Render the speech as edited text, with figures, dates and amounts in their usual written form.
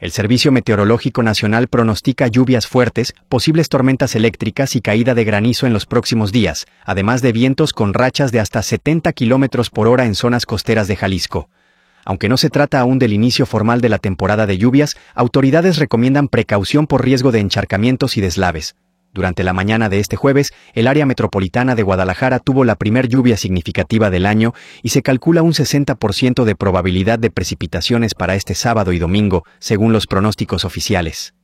El Servicio Meteorológico Nacional pronostica lluvias fuertes, posibles tormentas eléctricas y caída de granizo en los próximos días, además de vientos con rachas de hasta 70 km por hora en zonas costeras de Jalisco. Aunque no se trata aún del inicio formal de la temporada de lluvias, autoridades recomiendan precaución por riesgo de encharcamientos y deslaves. Durante la mañana de este jueves, el área metropolitana de Guadalajara tuvo la primer lluvia significativa del año y se calcula un 60% de probabilidad de precipitaciones para este sábado y domingo, según los pronósticos oficiales.